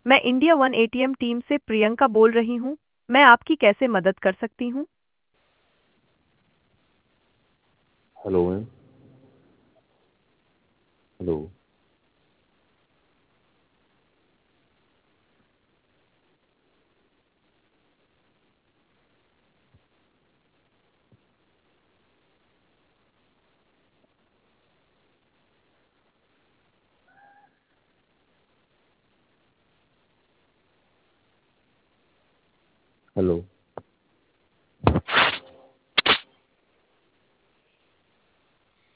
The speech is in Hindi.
मैं इंडिया वन एटीएम टीम से प्रियंका बोल रही हूँ। मैं आपकी कैसे मदद कर सकती हूँ? Hello ma'am. हेलो। हेलो।